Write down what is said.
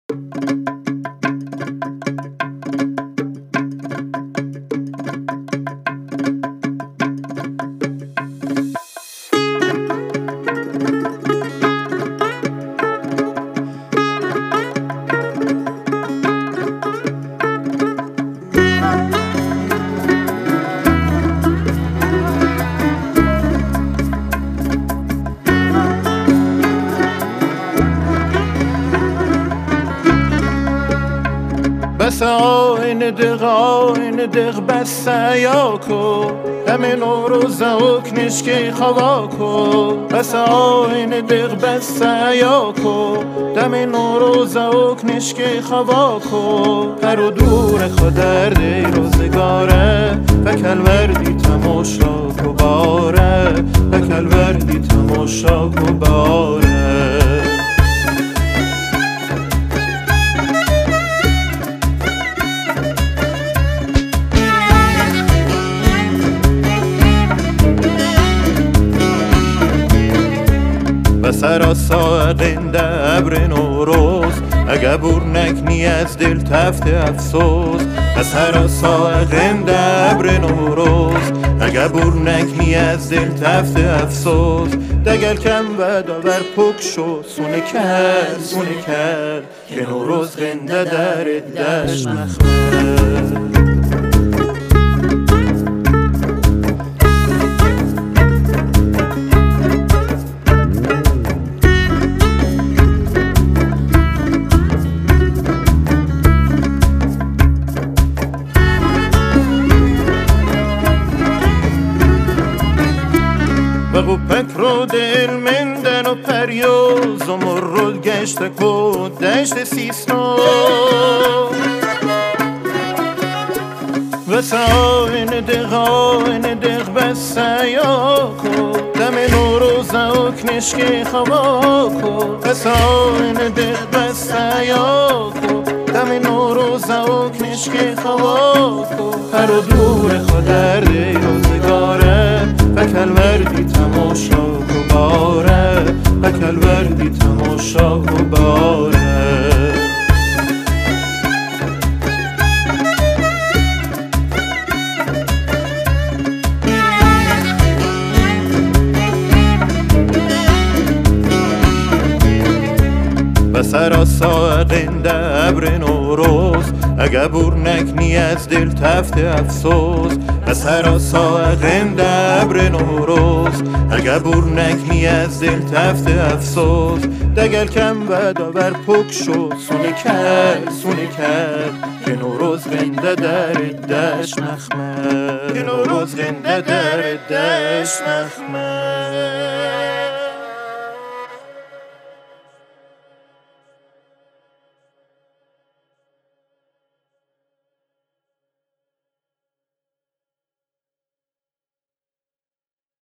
بس آینه دق بس یاکو دم نوروز و کنشکی خواکو بس آینه دق بس یاکو دم نوروز و کنشکی خواکو هر و دور خودرد روزگاره فکل وردی تماشا کو باره فکل وردی تماشا کو باره سراسا قنده ابر نوروز اگه برنکنی از دل تفت افسوس سراسا قنده ابر نوروز اگه برنکنی از دل تفت افسوس دگل کم و داور پک شد سونه کرد که نوروز قنده در دشت نخمد و پکرو دل مندن و پریوز و مرد گشت کود دشت سیسنو و ساین دق بس یاکو دم نوروز و کنشکی خواکو و ساین دق بس یاکو دم نوروز و کنشکی خواکو هر و دور خودرد روزگاره فکل وردی تماشا کو باره فکل وردی تماشا کو باره و سراسا قنده ابر نوروز اگه برنکنی از دل تفت افسوس و سراسا قنده ابر نوروز اگه برنکنی از دل تفت افسوس دگل کم و داور پک شد سونه کرد که نوروز قنده در دشت نخمد که نوروز قنده در دشت نخمد